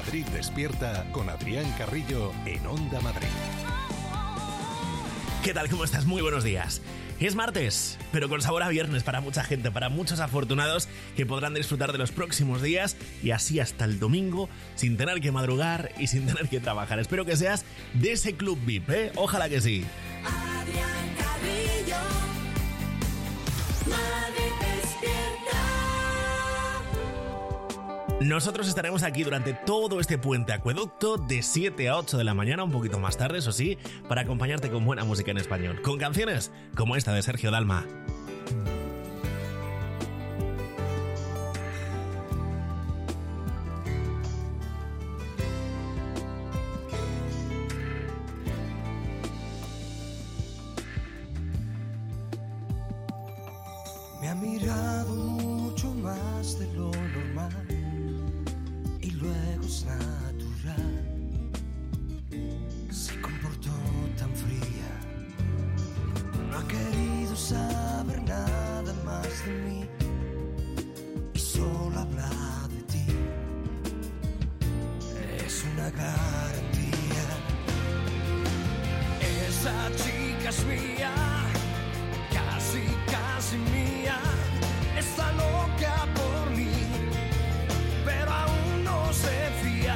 Madrid Despierta con Adrián Carrillo en Onda Madrid. ¿Qué tal? ¿Cómo estás? Muy buenos días. Es martes, pero con sabor a viernes para mucha gente, para muchos afortunados que podrán disfrutar de los próximos días y así hasta el domingo sin tener que madrugar y sin tener que trabajar. Espero que seas de ese club VIP, ¿eh? Ojalá que sí. Adrián Carrillo, Madrid Despierta. Nosotros estaremos aquí durante todo este puente acueducto de 7 a 8 de la mañana, un poquito más tarde, eso sí, para acompañarte con buena música en español, con canciones como esta de Sergio Dalma. Me ha mirado mucho más de lo normal y luego es natural. Se comportó tan fría, no ha querido saber nada más de mí y solo habla de ti. Es una garantía. Esa chica es mía, casi, casi mía. Está loca por mí, pero aún no se fía.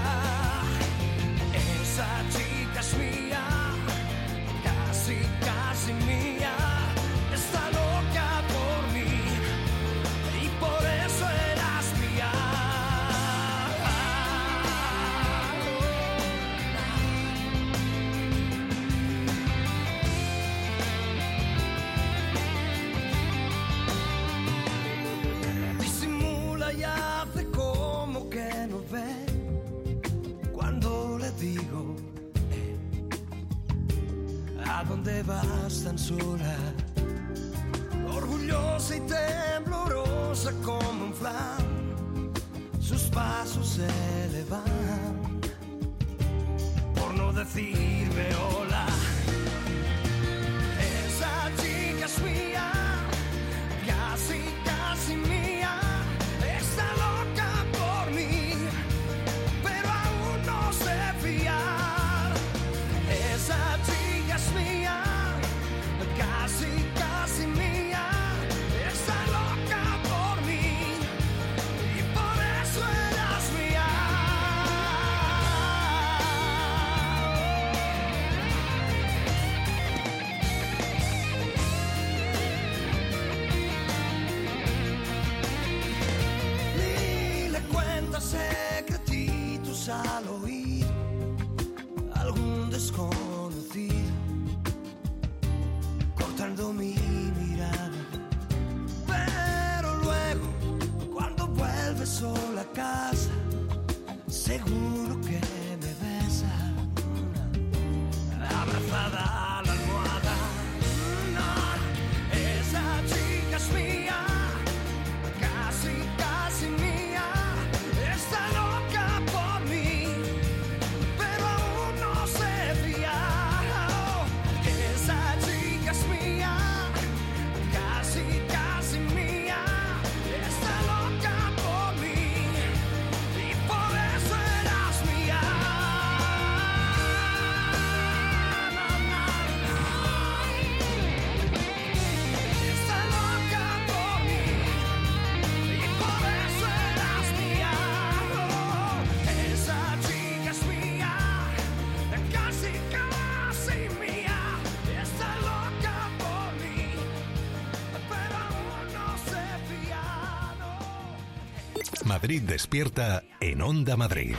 Esa chica es mía, casi, casi mía. Está loca por mí y por eso eras mía. Disimula y hace como que no ve cuando le digo ¿a dónde vas tan sola? Orgullosa y temblorosa como un flan, sus pasos se elevan por no decirme hola. Esa chica es mía, casi, casi mía. Está loca por mí, pero aún no sé fiar. Esa chica es mía, casi, casi mía. Está loca por mí y por eso eras mía. Ni le cuentas secretitos al oír algún desconocido, cortando mi mirada. Pero luego, cuando vuelve sola a casa, seguro que me besa, abrazada a la almohada. No, esa chica es mía, casi, casi mía. Está loca por mí, pero aún no sé fiar. Esa chica es mía, casi, casi mía. Está loca por mí y por eso eras mía. Está loca por mí y por eso eras mía. Esa chica es mía, casi, casi mía. Está loca por mí, pero aún no sé fiar. Madrid Despierta en Onda Madrid.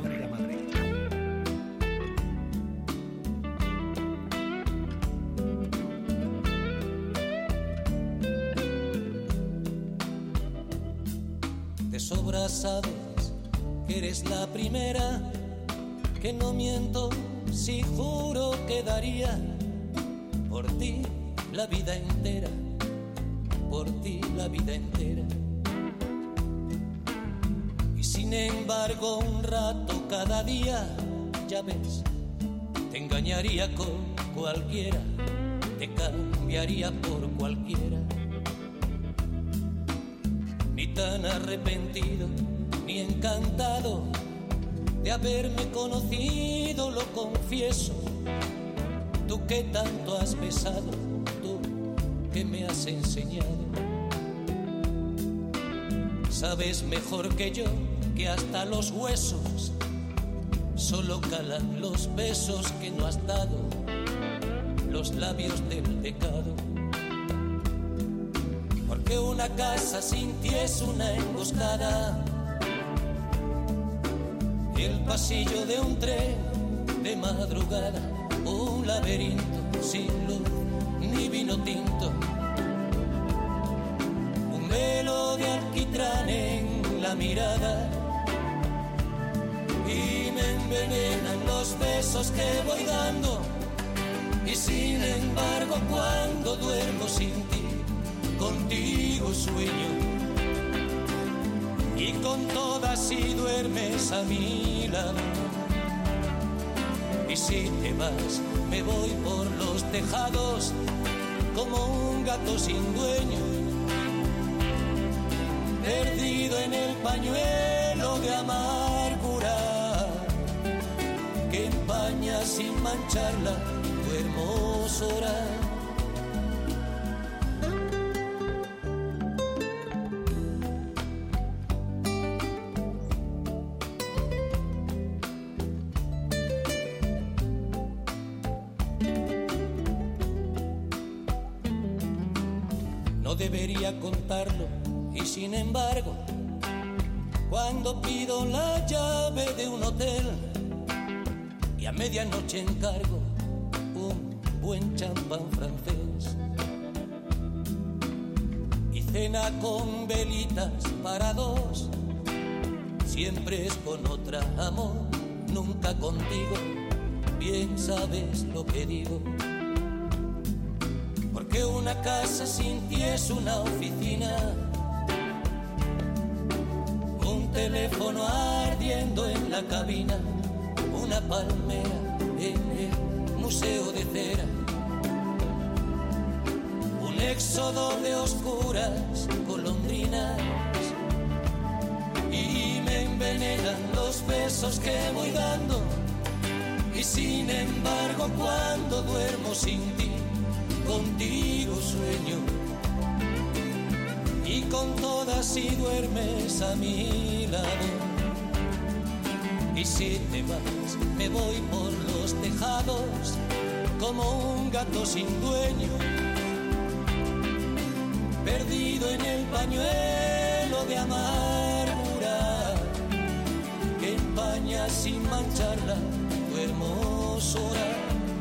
De sobra sabes que eres la primera, que no miento si juro que daría por ti la vida entera, por ti la vida entera. Y sin embargo un rato cada día, ya ves, te engañaría con cualquiera, te cambiaría por cualquiera. Ni tan arrepentido, ni encantado, de haberme conocido, lo confieso. Tú que tanto has besado, tú que me has enseñado. Sabes mejor que yo que hasta los huesos solo calan los besos que no has dado, los labios del pecado. Porque una casa sin ti es una emboscada, el pasillo de un tren de madrugada, un laberinto sin luz ni vino tinto, un velo de alquitrán en la mirada, y me envenenan los besos que voy dando. Y sin embargo cuando duermo sin ti, contigo sueño, y con todas si duermes a mi lado. Y si te vas, me voy por los tejados como un gato sin dueño, perdido en el pañuelo de amargura que empaña sin mancharla tu hermosura. No debería contarlo y sin embargo, cuando pido la llave de un hotel y a medianoche encargo un buen champán francés y cena con velitas para dos, siempre es con otra, amor, nunca contigo, bien sabes lo que digo. Porque una casa sin ti es una oficina, un teléfono ardiendo en la cabina, una palmera en el museo de cera, un éxodo de oscuras golondrinas, y me envenenan los besos que voy dando. Y sin embargo cuando duermo sin ti, contigo sueño, y con todas si duermes a mi lado. Y si te vas, me voy por los tejados como un gato sin dueño, perdido en el pañuelo de amargura que empaña sin mancharla tu hermosura.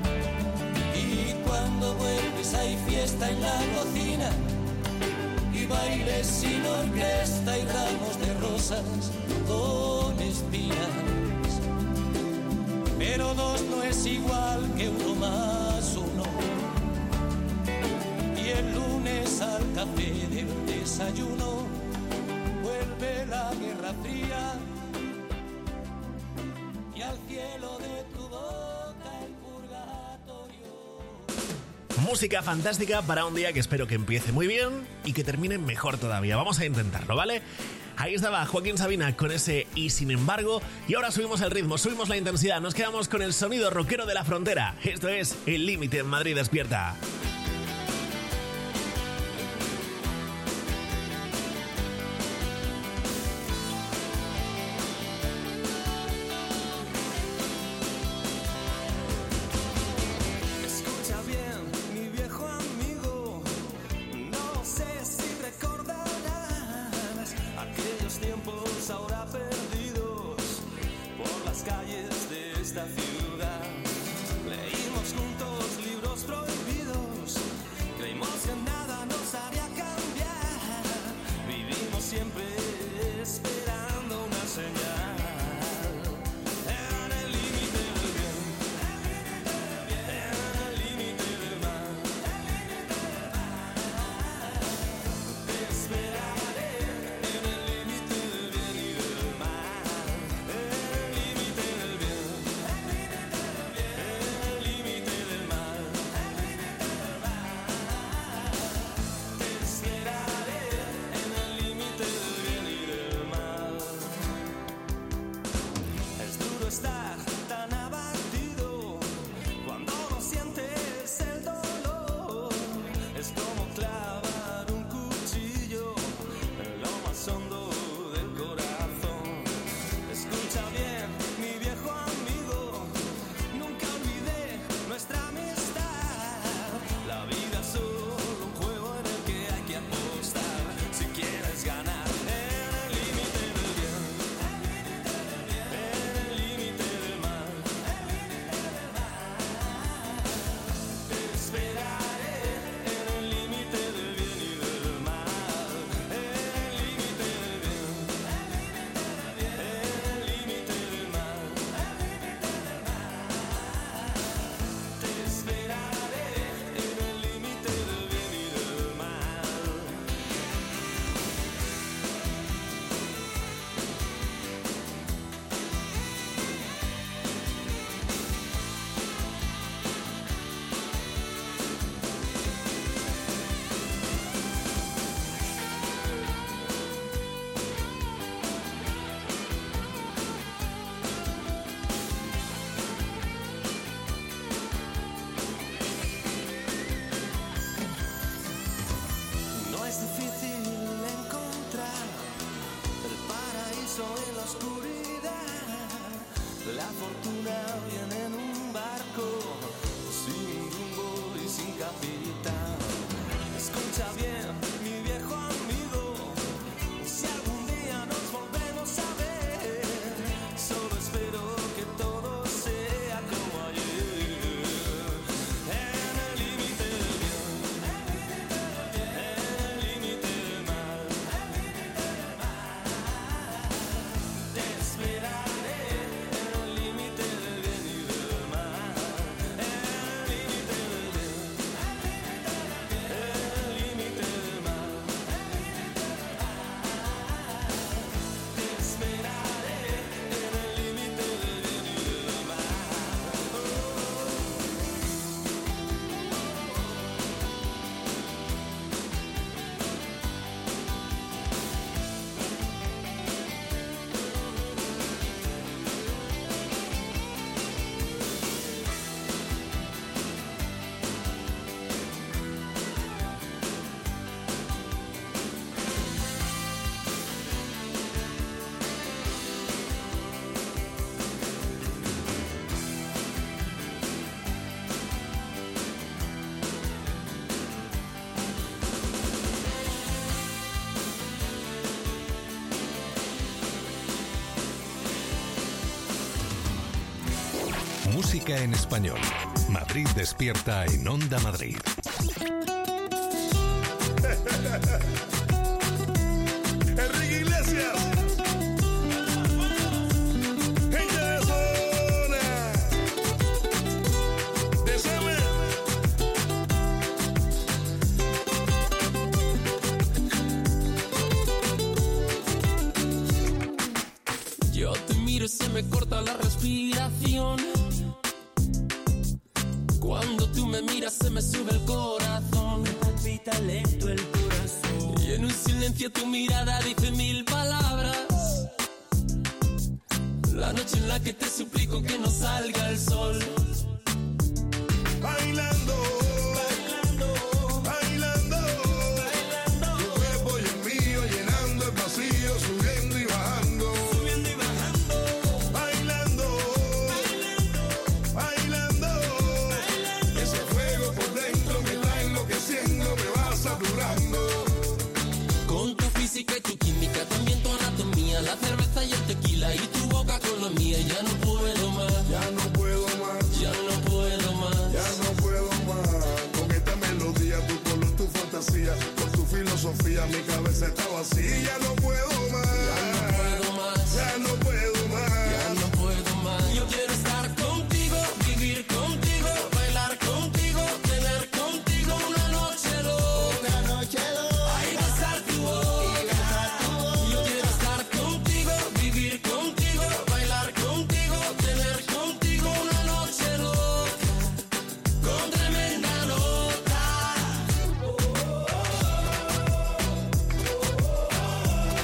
Cuando vuelves hay fiesta en la cocina y bailes sin orquesta y ramos de rosas con espinas. Pero dos no es igual que uno más uno. Y el lunes al café del desayuno vuelve la guerra fría y al cielo de tu boca el purgatorio. Música fantástica para un día que espero que empiece muy bien y que termine mejor todavía. Vamos a intentarlo, ¿vale? Ahí estaba Joaquín Sabina con ese Y sin embargo. Y ahora subimos el ritmo, subimos la intensidad. Nos quedamos con el sonido rockero de la frontera. Esto es El Límite en Madrid Despierta. estar tan abatido cuando no sientes el dolor. Es como clavar un cuchillo en lo más hondo del corazón. Escucha bien, mi viejo amigo, nunca olvidé nuestra amistad. La vida es solo un juego en el que hay que apostar si quieres ganar. Música en español. Madrid despierta en Onda Madrid. Enrique Iglesias. Gente de zona. Deceme. Yo te miro y se me corta la respiración. Cuando tú me miras se me sube el corazón. Me palpita lento el corazón. Y en un silencio tu mirada dice mil palabras. La noche en la que te suplico que no salga el sol. Bailando. Bailando. Bailando. Bailando. Tu cuerpo y el mío llenando el vacío, subiendo y bajando. Subiendo y bajando. Bailando. Bailando. Bailando. Bailando. Ese fuego por dentro me está enloqueciendo, me va saturando. Con tu física y tu química, también tu anatomía, la cerveza y el tequila y tu boca con la mía. Ya no puedo más. Ya no puedo más. Ya no puedo más. Ya no puedo más. Con esta melodía, tu color, tu fantasía, con tu filosofía, mi cabeza está vacía. Ya no puedo más. Ya no puedo más. Ya no puedo más. Ya no puedo más. Yo quiero estar contigo, vivir contigo, bailar contigo, tener contigo una noche loca. Una noche loca. Ay, besar tu boca. Yo quiero estar contigo, vivir contigo, bailar contigo, tener contigo una noche loca. Con tremenda nota.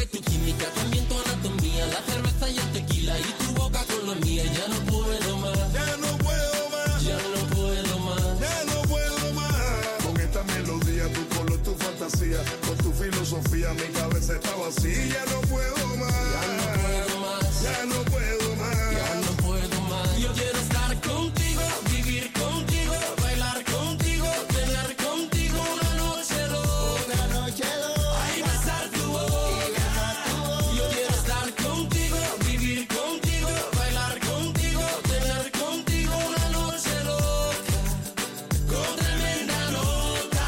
tu química, también tu anatomía, la cerveza y el tequila y tu boca con la mía. Ya no puedo más, Ya no puedo más, ya no puedo más. ya no puedo más. Con esta melodía, tu color, tu fantasía, con tu filosofía, mi cabeza está vacía. Ya no puedo más, Ya no puedo más, ya no puedo más. ya no puedo más. Yo quiero estar contigo, vivir contigo, bailar contigo, tener contigo una noche loca. Ay, besar tu boca. Yo quiero estar contigo, vivir contigo, bailar contigo, tener contigo una noche loca. Con tremenda nota.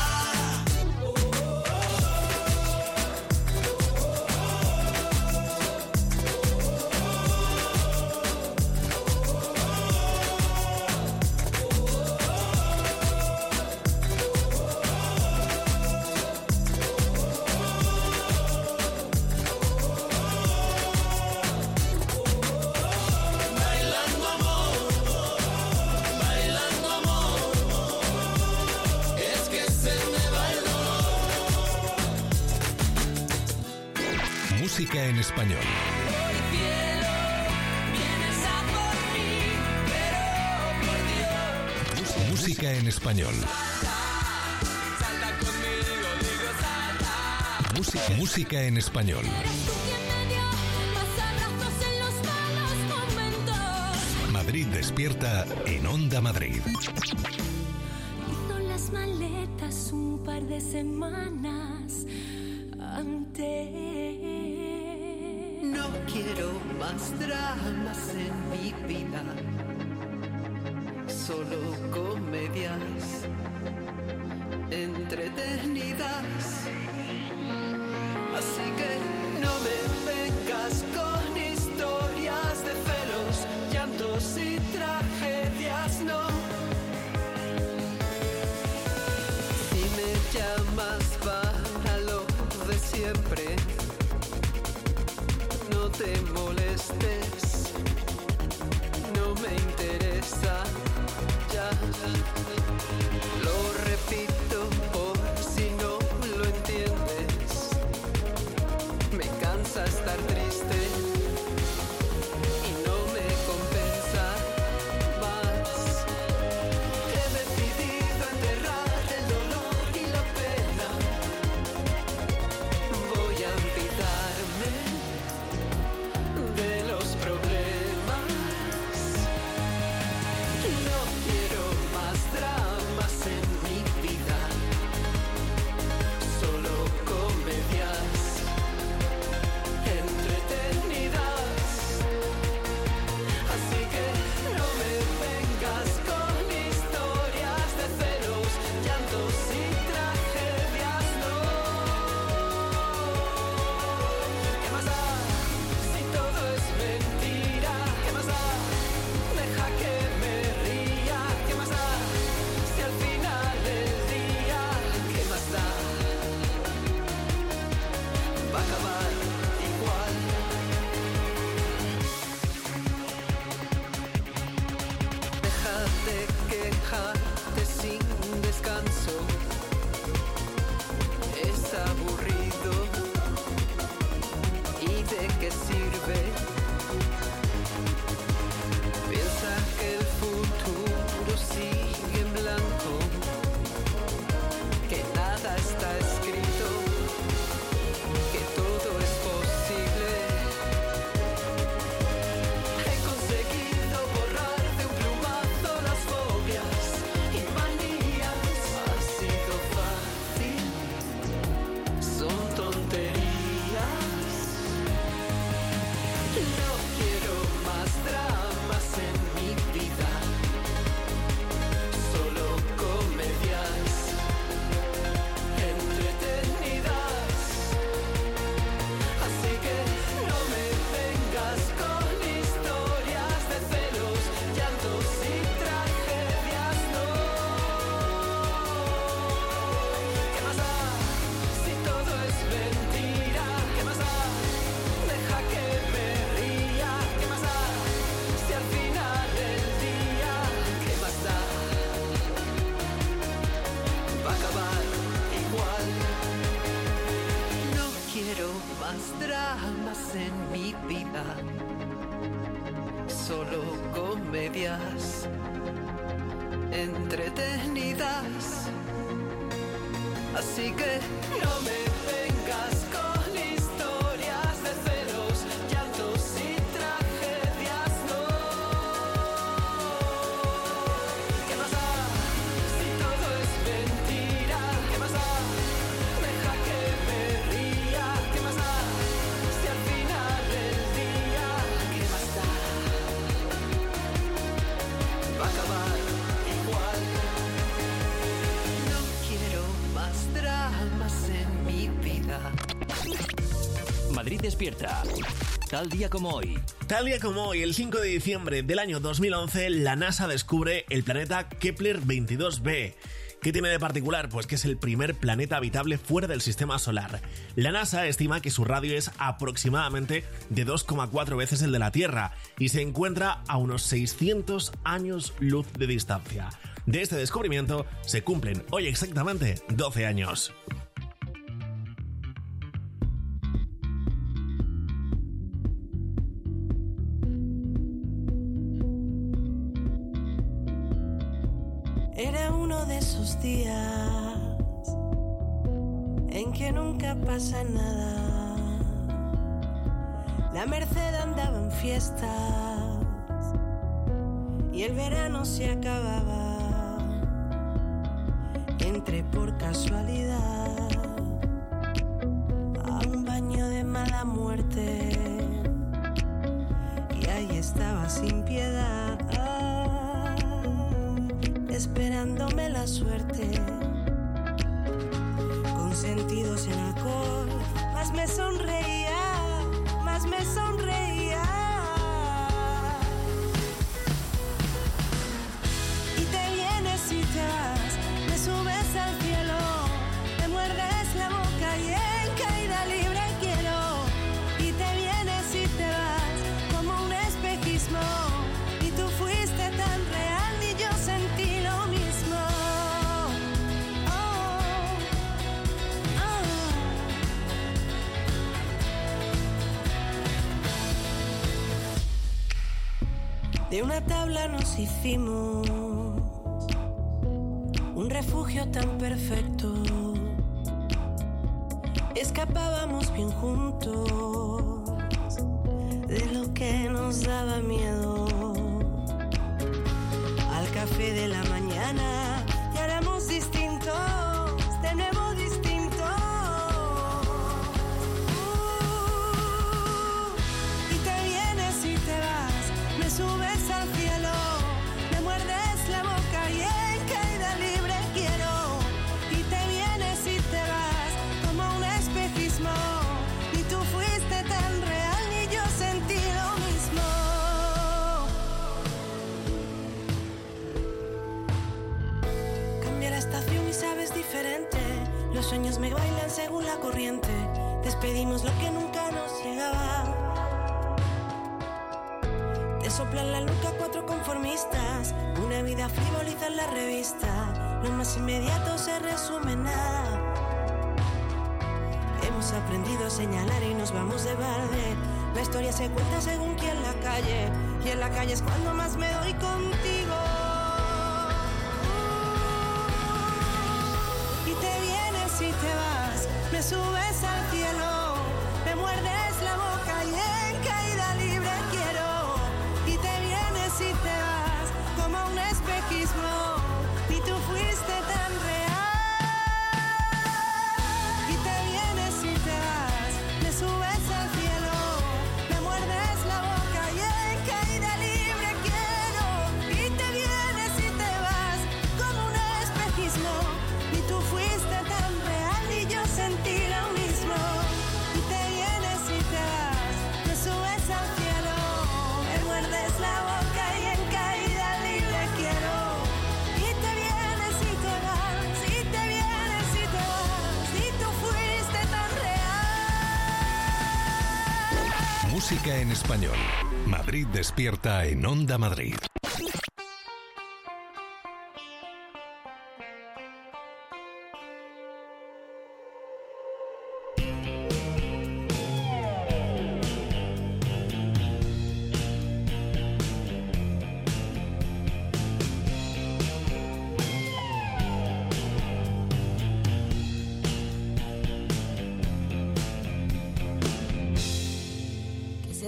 Bailando amor, bailando amor. Es que se me va el dolor. Música en español. Hoy cielo, vienes a por mí, pero por Dios, Música en español. salta conmigo, digo salta. Música en español. Eres tú quien me dio más abrazos en los malos momentos. Madrid despierta en Onda Madrid. Hizo las maletas un par de semanas antes. No quiero más dramas en mi vida, solo comedias entretenidas. Así que no me vengas con historias de celos, llantos y tragedias, no. Si me llamas para lo de siempre, no te molestes, no me interesa, ya. Lo repito por si no lo entiendes, me cansa estar triste y no me compensa más. He decidido enterrar el dolor y la pena, voy a olvidarme de los solo comedias entretenidas. Así que no me vengas con historias de celos, llantos y tragedias, no. ¿Qué más da si todo es mentira? ¿Qué más da? Deja que me ría. ¿Qué más da si al final del día? ¿Qué más da? Va a acabar igual. No quiero más dramas en mi vida. Madrid despierta. Tal día como hoy. Tal día como hoy, el 5 de diciembre del año 2011, la NASA descubre el planeta Kepler 22b. ¿Qué tiene de particular? Pues que es el primer planeta habitable fuera del sistema solar. La NASA estima que su radio es aproximadamente de 2,4 veces el de la Tierra y se encuentra a unos 600 años luz de distancia. De este descubrimiento se cumplen hoy exactamente 12 años. Era uno de esos días en que nunca pasa nada. La Merced andaba en fiestas y el verano se acababa. Entré por casualidad a un baño de mala muerte y ahí estaba sin piedad, esperándome la suerte, con sentidos en alcohol. Más me sonreía, más me sonreía. Y te vienes y te vas, me subes al cielo, me muerdes la boca y en caída libre quiero. Y te vienes y te vas, como un espejismo, y tú fuiste tan real y yo sentí lo mismo. De una tabla nos hicimos un refugio tan perfecto. Escapábamos bien juntos de lo que nos daba miedo. Al café de la mañana y éramos distintos, de nuevo distintos. Y te vienes y te vas, me subes al cielo, me muerdes la boca y en caída libre quiero. Y te vienes y te vas, como un espejismo, ni tú fuiste tan real ni yo sentí lo mismo. Cambia la estación y sabes diferente, los sueños me bailan según la corriente. Despedimos lo que nunca nos llegaba. Te soplan la nuca cuatro conformistas, una vida frivoliza en la revista. Lo más inmediato se resume en nada. Hemos aprendido a señalar y nos vamos de balde. La historia se cuenta según quien la calle, y en la calle es cuando más me doy contigo. Y te vienes y te vas, me subes al cielo, me muerdes la boca y en caída libre quiero. Y te vienes y te vas, como un espejismo, ni tú fuiste tan real. Y te vienes y te vas, me subes al cielo, me muerdes la boca y en caída libre quiero. Y te vienes y te vas, como un espejismo, ni tú fuiste tan real ni yo sentí lo mismo. Y te vienes y te vas, me subes al cielo, me muerdes la boca y en caída libre quiero. Y te vienes y te vas, y te vienes y te vas, y tú fuiste tan real. Música en español. Madrid despierta en Onda Madrid.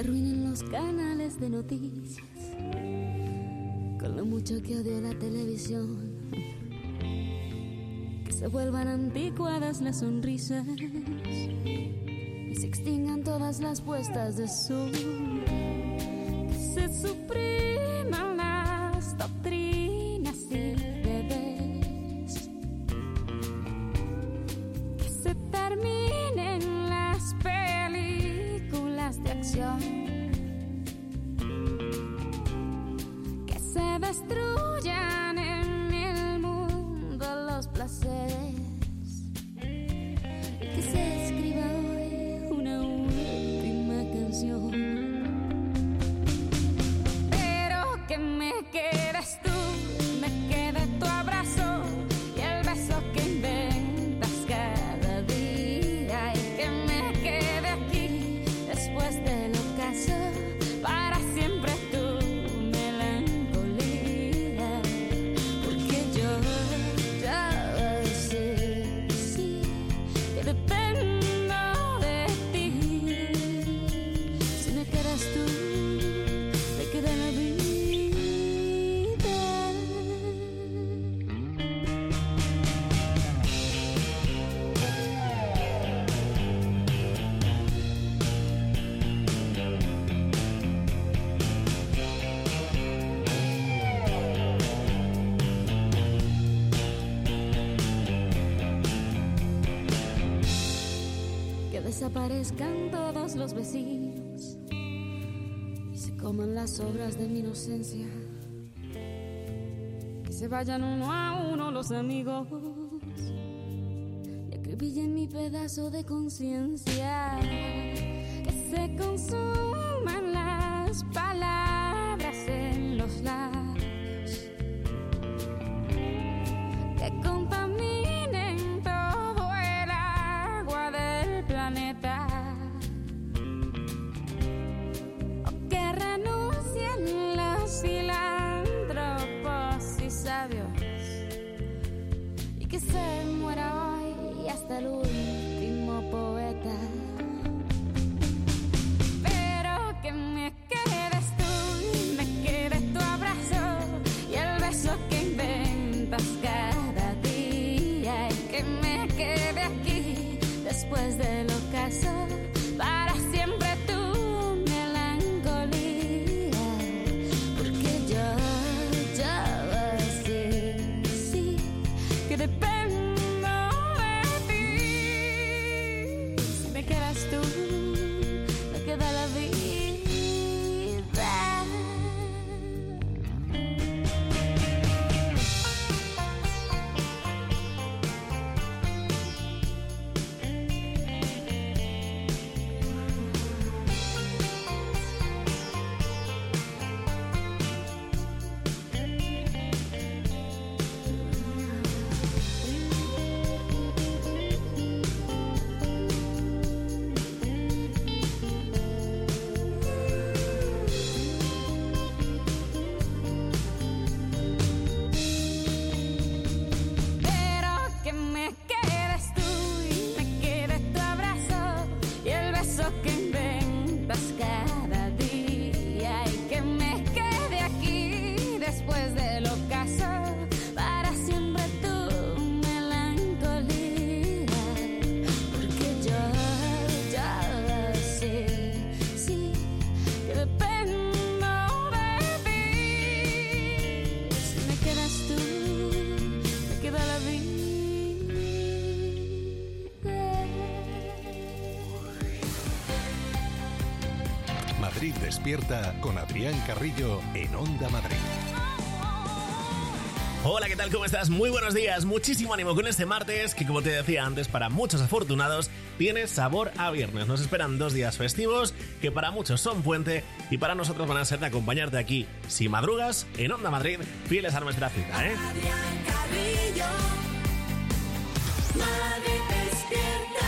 arruinen los canales de noticias, con lo mucho que odio la televisión, que se vuelvan anticuadas las sonrisas y se extingan todas las puestas de sol, que se supriman las doctrinas y deberes, que se terminen las películas de acción, que se destruyan en el mundo los placeres y que se escriba hoy una última canción, pero que me quedes tú, me quede tu abrazo y el beso que inventas cada día, y que me quede aquí después del ocaso para siempre tu melancolía, porque yo ya sé, sí, que dependo de ti. Si me quedas tú, me queda la vida. Que desaparezcan todos los vecinos y se coman las obras de mi inocencia, que se vayan uno a uno los amigos y acribillen mi pedazo de conciencia, que se consuman las palabras en los labios, que contaminen todo el agua del planeta, o que renuncien los filántropos y sabios, y que se muera hoy hasta el último poeta, pero que me quedes tú, me quede tu abrazo y el beso que inventas cada día, y que me quede aquí después del ocaso para siempre tu melancolía, porque yo sé, sí, que dependo de ti. Si me quedas tú, me queda la vida. Pero que me quedes tú y me quede tu abrazo y el beso que inventas cada día, y que me quede aquí después del ocaso para siempre tu melancolía, porque yo sé, sí, que dependo de ti. Si me quedas tú, me queda la vida. Madrid despierta con Adrián Carrillo en Onda Madrid. Hola, ¿qué tal? ¿Cómo estás? Muy buenos días, muchísimo ánimo con este martes que, como te decía antes, para muchos afortunados tiene sabor a viernes. Nos esperan 2 días festivos que para muchos son puente y para nosotros van a ser de acompañarte aquí, si madrugas, en Onda Madrid, fieles a nuestra cita, ¿eh? Adrián Carrillo, Madrid despierta.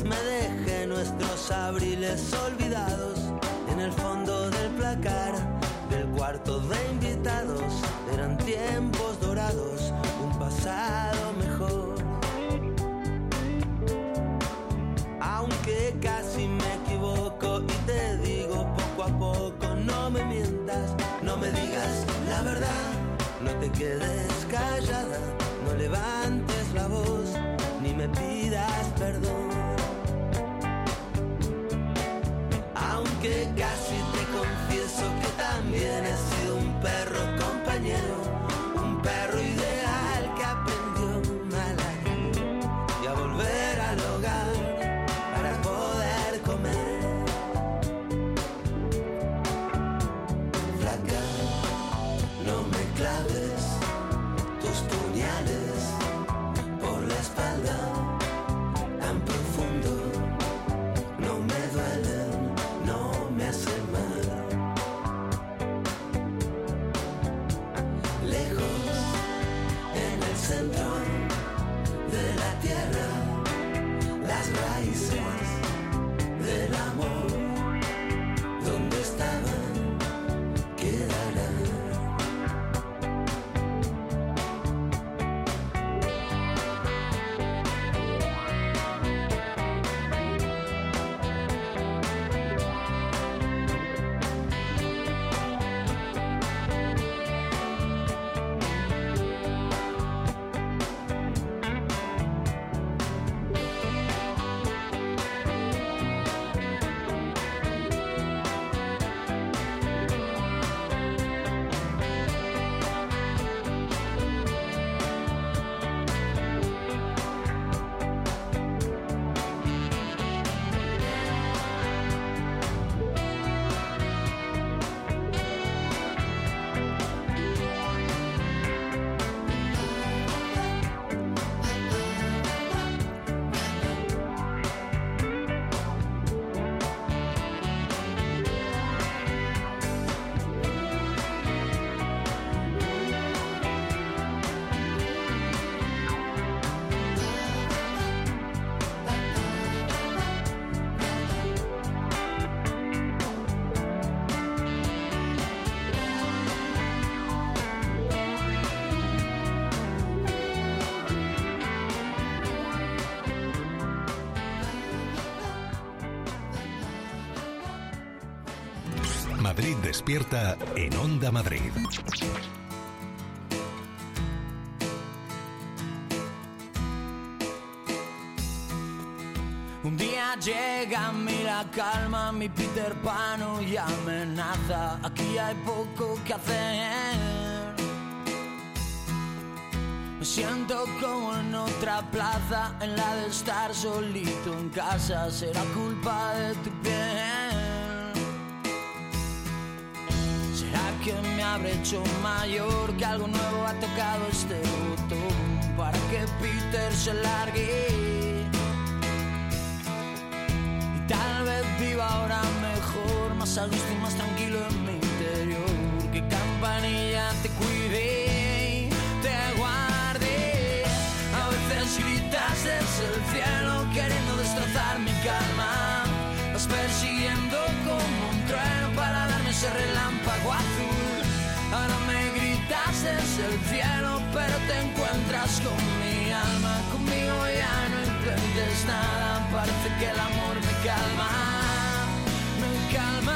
vez me dejé nuestros abriles olvidados en el fondo del placar del cuarto de invitados. Eran tiempos dorados, un pasado mejor. Aunque casi me equivoco y te digo poco a poco, no me mientas, no me digas la verdad, no te quedes callada, no levantes la voz, ni me pidas perdón. Aunque casi te confieso que también he sido un perro compañero, un perro ideal que aprendió mal a ir y a volver al hogar para poder comer. Flaca, no me claves tus puñales por la espalda tan profundo, no me duelen, no me hacen mal. Lejos, en el centro de la tierra, las raíces del amor, donde estaban, quedarán. Madrid despierta en Onda Madrid. Un día llega a mí la calma, mi Peter Pan y amenaza. Aquí hay poco que hacer. Me siento como en otra plaza, en la de estar solito en casa. Será culpa de tu piel. ¿Será que me habré hecho mayor, que algo nuevo ha tocado este botón para que Peter se largue? Y tal vez viva ahora mejor, más a gusto y más tranquilo en mi interior. Que Campanilla te cuide y te guarde. A veces gritas desde el cielo queriendo destrozar mi calma. Vas persiguiendo como un trueno para darme ese relámpago azul. Ahora me gritas desde el cielo, pero te encuentras con mi alma. Conmigo ya no intentes nada, parece que el amor me calma, me calma.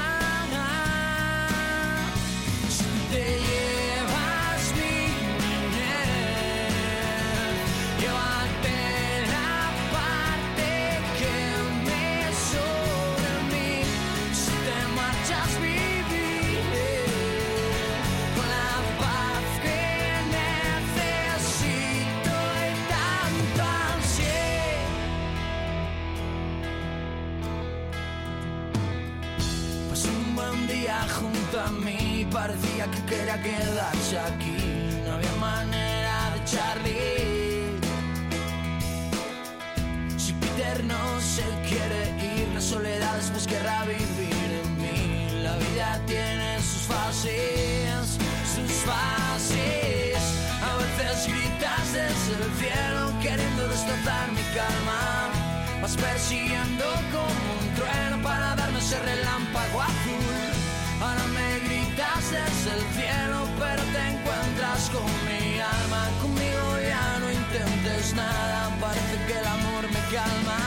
Si te llevas mi niñez, llévate la parte que me sobra a mí. Si te marchas, viviré con la paz que necesito y tanto ansié. Pasé un buen día junto a mí, parecía que quería quedarse aquí. No había manera de echarle. Si Peter no se quiere ir, la soledad después querrá vivir en mí. La vida tiene sus fases, sus fases. A veces gritas desde el cielo queriendo destrozar mi calma. vas persiguiendo como un trueno para darme ese relámpago azul. Ahora me gritas desde el cielo, pero te encuentras con mi alma. Conmigo ya no intentes nada, parece que el amor me calma.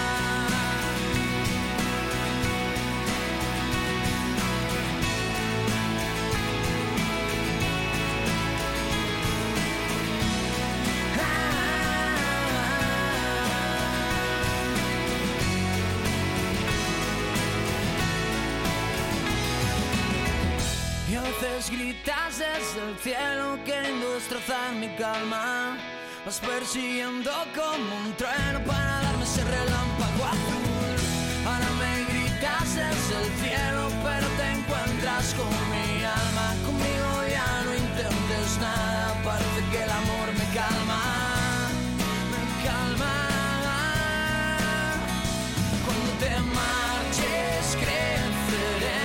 Y a veces gritas desde el cielo queriendo destrozar mi calma. Vas persiguiendo como un trueno para darme ese relámpago azul. Ahora me gritas desde el cielo, pero te encuentras con mi alma. Conmigo ya no intentes nada, parece que el amor me calma. Me calma. Cuando te marches creceré,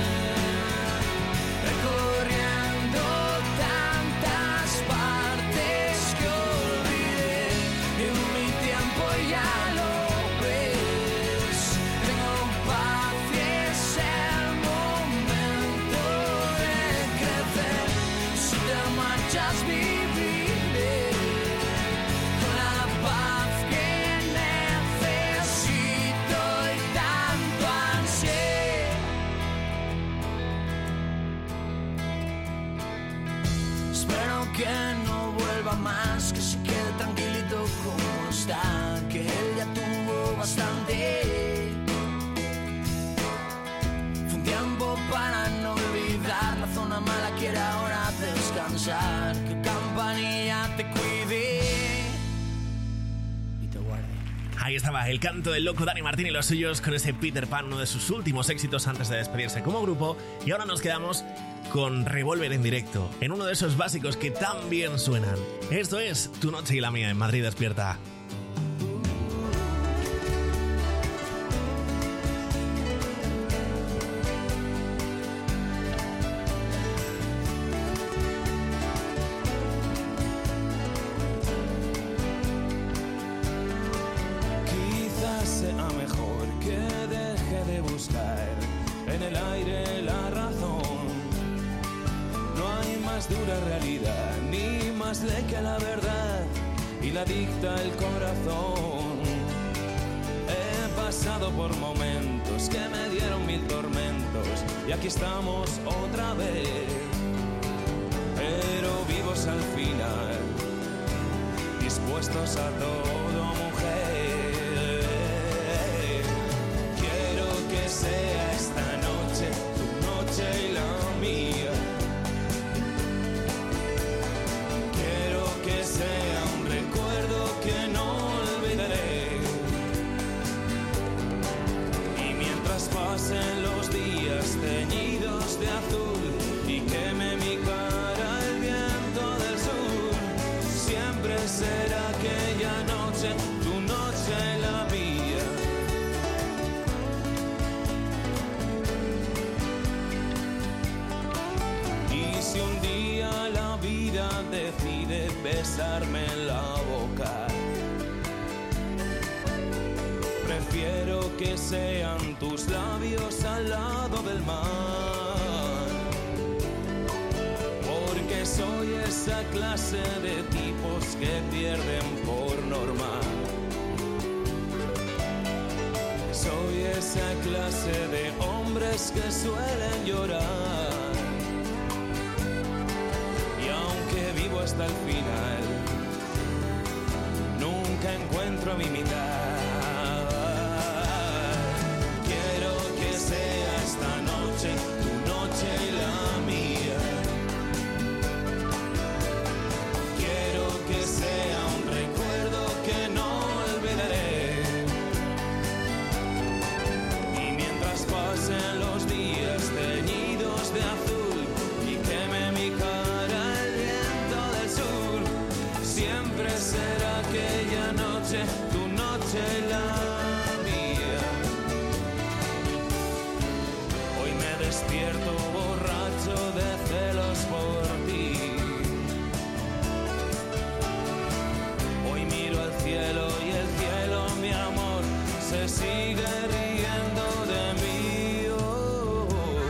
recorriendo tantas partes que olvidé. En mi tiempo ya lo ves, tengo paz y es el momento de crecer. Si te marchas viviré con la paz que necesito y tanto ansié. Espero que no vuelva más, que se quede tranquilito como está, que él ya tuvo bastante. Fue un tiempo para no olvidar, la zona mala quiere ahora descansar. Que Campanilla te cuide y te guarde. Ahí estaba el canto del loco Dani Martín y los suyos con ese Peter Pan, uno de sus últimos éxitos antes de despedirse como grupo. Y ahora nos quedamos con Revolver en directo, en uno de esos básicos que tan bien suenan. Esto es Tu Noche y la Mía en Madrid Despierta. Quizás sea mejor que deje de buscar en el aire la razón. No hay más dura realidad, ni más ley que la verdad, y la dicta el corazón. He pasado por momentos que me dieron mil tormentos, y aquí estamos otra vez, pero vivos al final, dispuestos a todo, mujer. Quiero que sea esta noche tu noche y la mía. Quiero que sea un recuerdo que no olvidaré. Y mientras pasen los días teñidos de azul y queme mi cara el viento del sur, siempre será aquella noche, tu noche y la mía. Y si un día la vida decide besarme en la boca, prefiero que sean tus labios al lado del mar, porque soy esa clase de tipos que pierden por norma. Soy esa clase de hombres que suelen llorar. Y aunque vivo hasta el final, nunca encuentro a mi mitad. Quiero que sea esta noche tu noche y la mía. Quiero que sea un recuerdo que no olvidaré. Y mientras pasen los días teñidos de azul y queme mi cara el viento del sur, siempre será aquella noche, tu noche y la mía. Hoy me despierto borracho de celos por ti. Hoy miro al cielo y el cielo, mi amor, se sigue riendo de mí. Oh.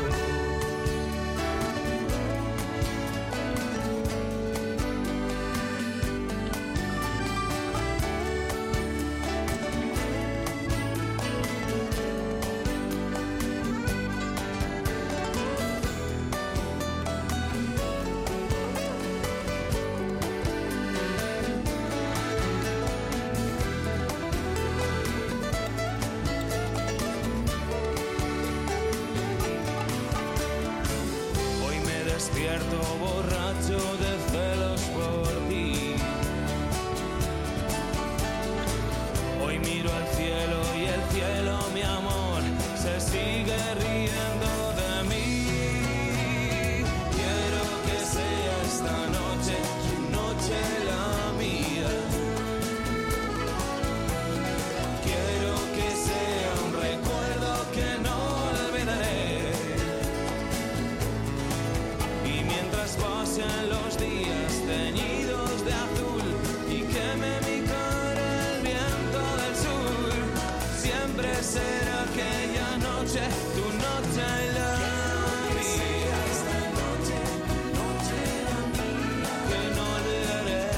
Hoy me despierto borracho de celos por ti. Hoy miro al cielo y el cielo, mi amor, se sigue riendo de mí. Quiero que sea esta noche tu noche, la mía. Quiero que sea un recuerdo que no olvidaré. Y mientras pasen los días teñidos de azul y queme mi cara el viento del sur, siempre será aquella noche, tu noche y la mía. Esta noche, tu noche y la mía, que no olvidaré.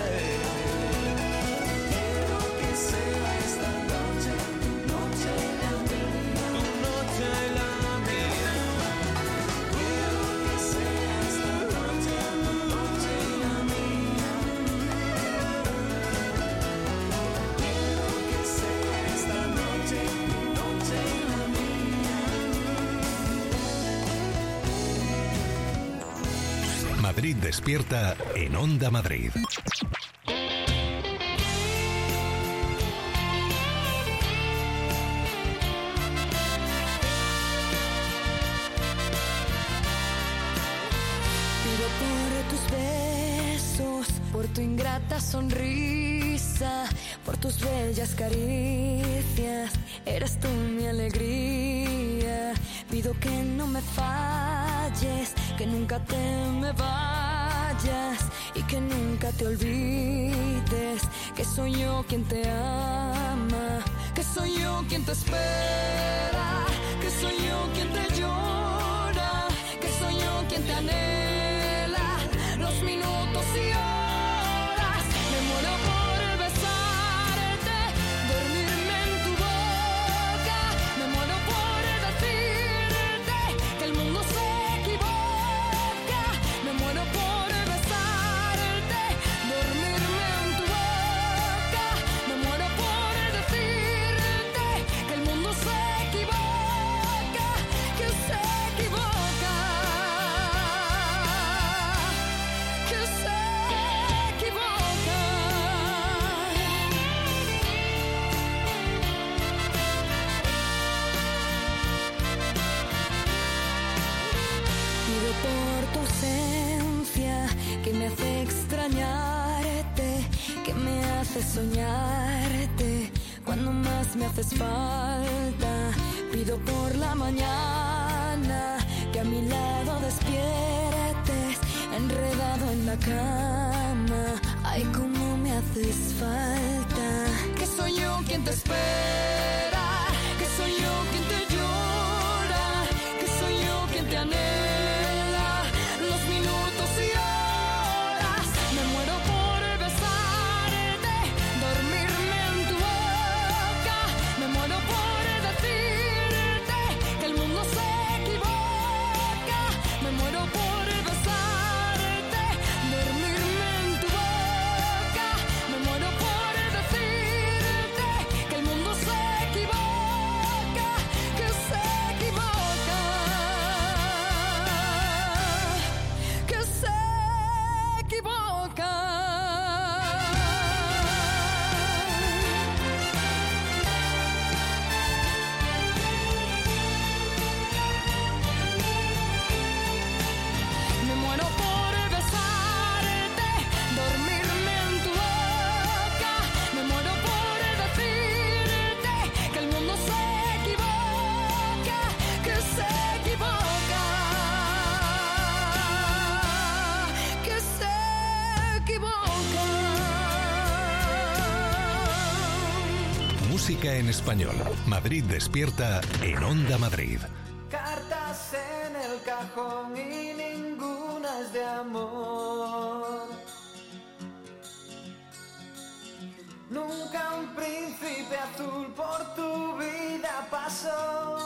Quiero que sea esta noche, tu noche y la mía, tu noche y la mía. Quiero que sea esta noche, tu noche y la mía. Quiero que sea esta noche, tu noche y la mía. Madrid despierta en Onda Madrid. Pido por tus besos, por tu ingrata sonrisa, por tus bellas caricias, eres tú mi alegría. Pido que no me falles, que nunca te me vayas y que nunca te olvides que soy yo quien te ama, que soy yo quien te espera, que soy yo quien te llora, que soy yo quien te anhela los minutos y horas. Me muero por besarte, dormirme en tu boca. Me muero por decirte que el mundo se equivoca. Me muero por besarte, dormirme en tu boca. Me muero por decirte que el mundo se equivoca, que se equivoca, que se equivoca. Pido por tu ausencia que me hace extrañarte, que me hace soñarte cuando más me haces falta. Pido por la mañana que a mi lado despiertes, enredado en la cama. Ay, cómo me haces falta. Que soy yo quien te espera, que soy yo quien te llora, que soy yo quien te anhela los minutos y horas. Me muero por besarte, dormirme en tu boca. Me muero por decirte que el mundo se equivoca. Me muero por besarte, dormirme en tu boca. Me muero por decirte que el mundo se música en español. Madrid despierta en Onda Madrid. Cartas en el cajón y ninguna es de amor. Nunca un príncipe azul por tu vida pasó.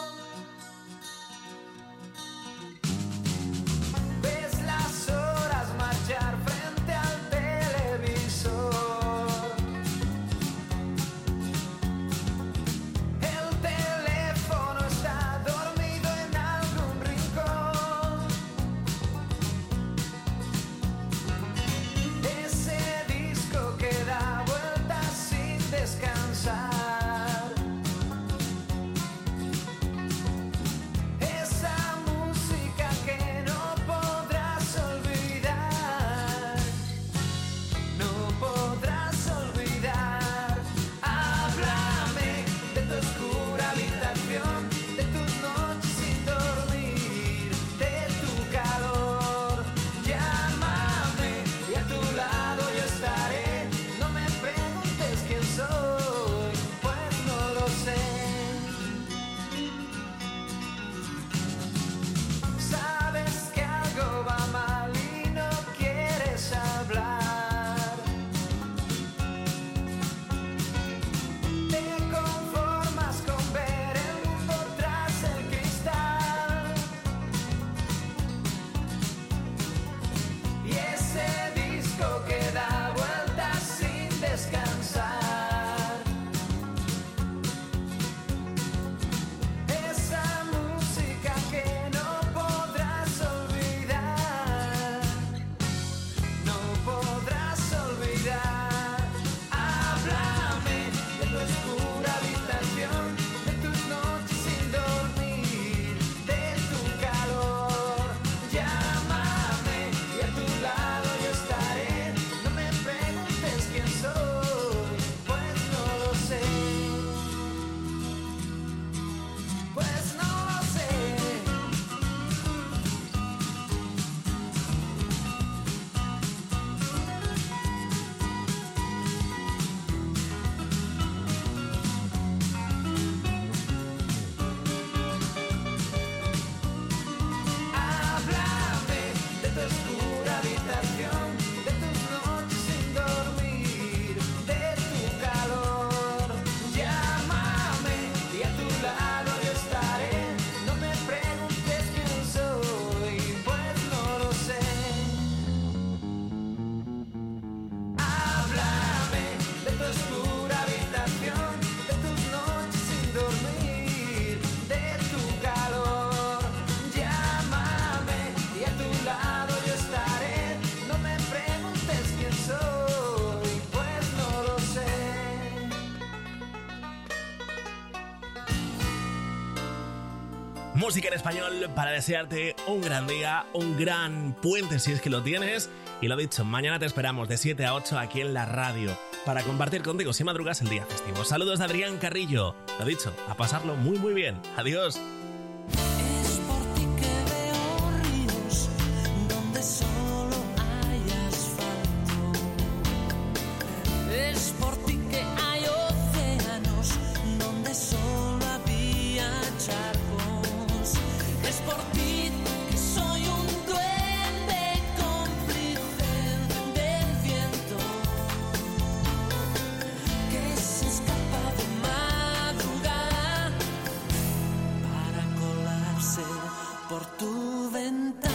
Ves las horas marchar frente al televisor. El teléfono está dormido en algún rincón. Ese disco que da vueltas sin descansar. Esa música que no podrás olvidar. No podrás olvidar. Háblame de tu oscura habitación, de tus noches sin dormir, de tu calor. Llámame y a tu lado yo estaré. No me preguntes quién soy, pues no lo sé. Sabes que algo va mal y no quieres hablar. Te conformas con ver el mundo tras el cristal. Y ese disco que da vueltas sin descansar. Esa música que no podrás olvidar. No podrás olvidar. Háblame de tu oscura habitación, de tus noches sin dormir, de tu calor. Llámame y a tu lado yo estaré. No me preguntes quién soy, pues no lo sé. Pues no lo sé. Háblame de tu oscura habitación, de tus noches sin dormir, de tu calor. Llámame y a tu lado yo estaré. No me preguntes quién soy, pues no lo sé. Háblame de tu oscura habitación, de tus noches sin dormir, de tu calor. Llámame y a tu lado yo estaré. No me preguntes quién soy, pues no lo sé. Música en español para desearte un gran día, un gran puente si es que lo tienes. Y lo dicho, mañana te esperamos de 7 a 8 aquí en la radio para compartir contigo si madrugas el día festivo. Saludos de Adrián Carrillo. Lo dicho, a pasarlo muy muy bien. Adiós. Es por ti que veo ríos donde solo hay asfalto. Es por ti que hay océanos donde solo había charcos. Es por ti que soy un duende cómplice del viento que se escapa de madrugada para colarse por tu ventana.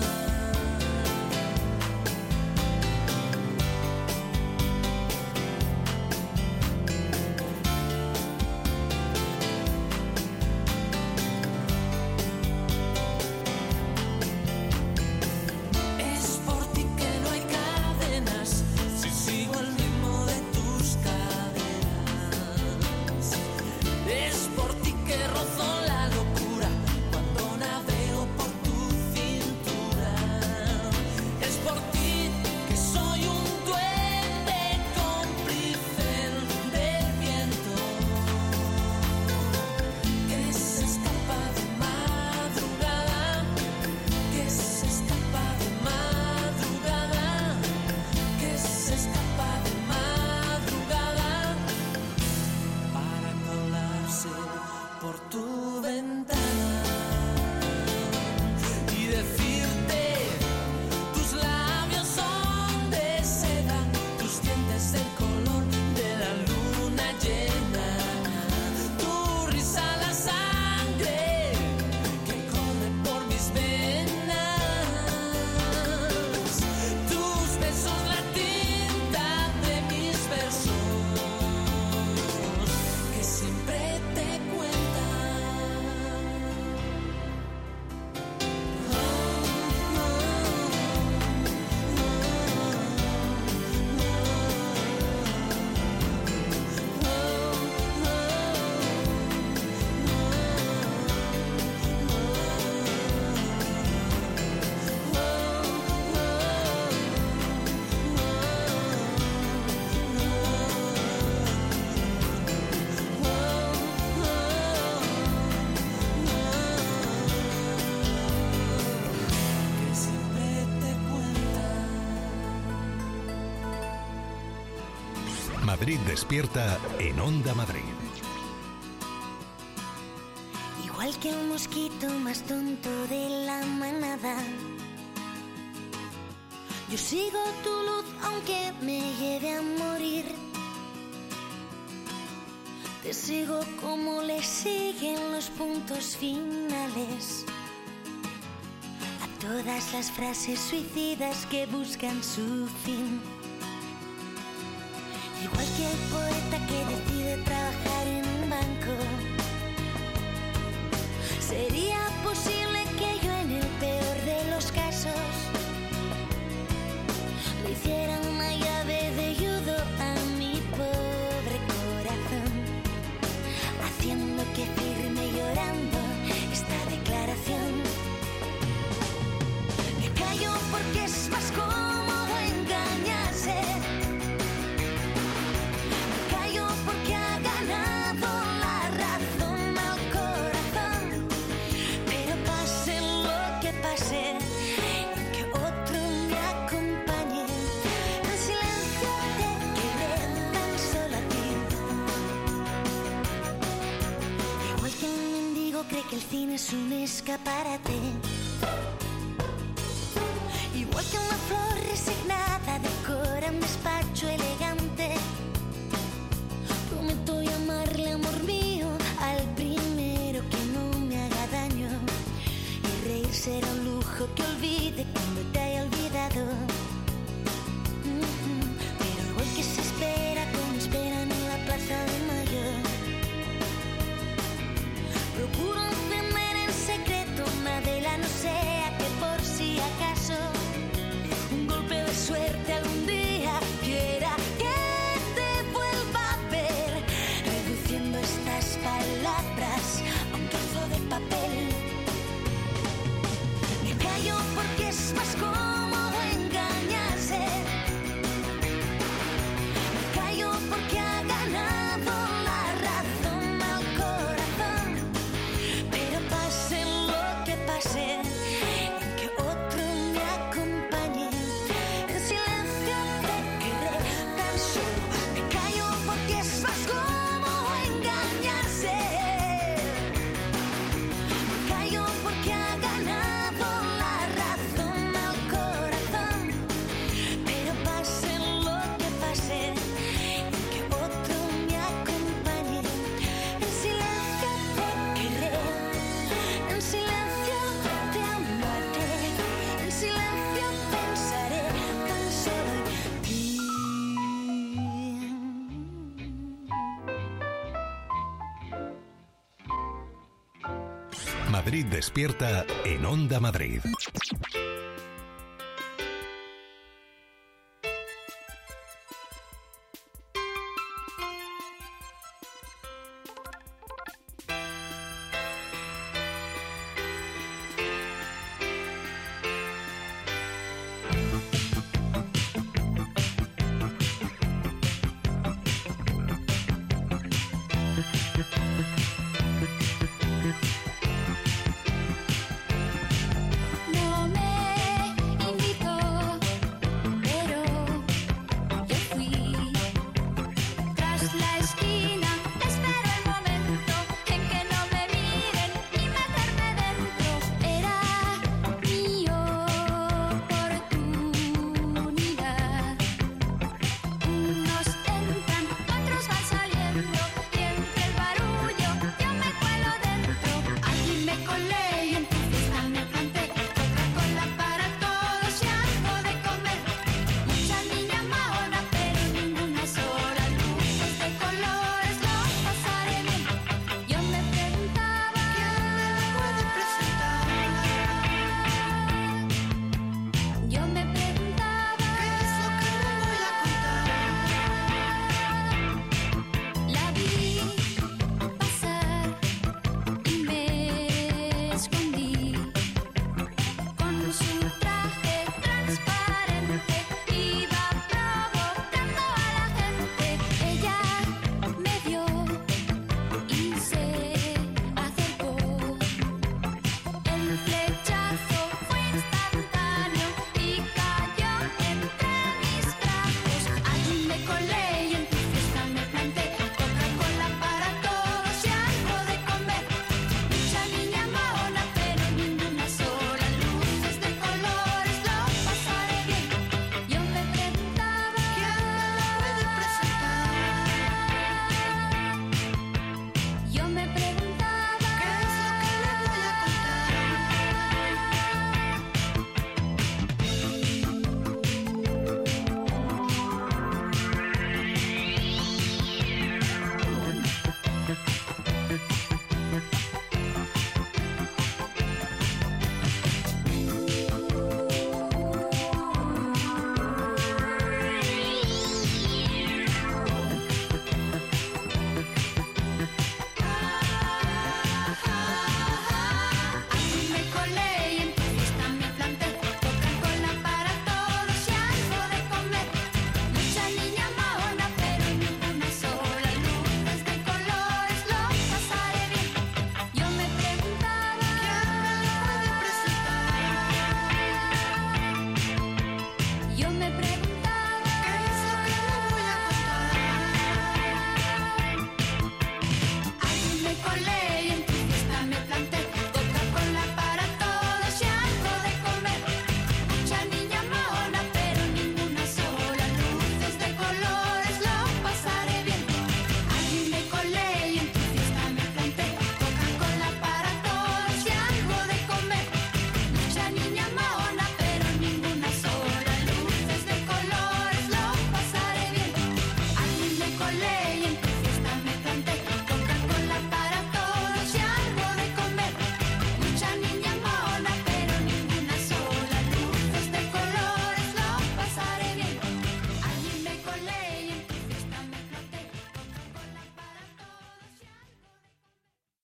Es por ti que no hay cadenas si sigo el ritmo de tus caderas. Es por ti que rozo la locura cuando navego por Madrid despierta en Onda Madrid. Igual que el mosquito más tonto de la manada, yo sigo tu luz aunque me lleve a morir. Te sigo como le siguen los puntos finales a todas las frases suicidas que buscan su fin. Igual que el poeta que decide trabajar en un banco, sería posible que yo en el peor de los casos le hiciera una llave de judo a mi pobre corazón, haciendo que firme llorando esta declaración. Me callo porque es más cómodo engañarse. Me callo porque ha ganado la razón al corazón. Pero pase lo que pase, que otro me acompañe. En silencio te quedé tan solo a ti. Igual que un mendigo cree que el cine es un escaparate, igual que una flor resignada decora un despacho elegante, prometo llamarle amor mío al primero que no me haga daño, y reír será un lujo que olvide cuando te haya olvidado. Pero igual que se espera como esperan en la Plaza de Mayo, procuro encender en secreto una vela, no sea que por si acaso un golpe de suerte algún día quiera que te vuelva a ver, reduciendo estas palabras a un trozo de papel. Me callo porque es más cómodo engañarse. Me callo porque ha ganado la razón al corazón. Pero pase lo que pase, que otro me acompañe. En silencio te quedé tan solo. Me callo porque es más cómodo engañarse. Me callo porque ha ganado la razón al corazón. Pero pase lo que pase, que otro me acompañe. En silencio te querré, en silencio te amaré, en silencio pensaré tan solo en ti. Madrid despierta en Onda Madrid.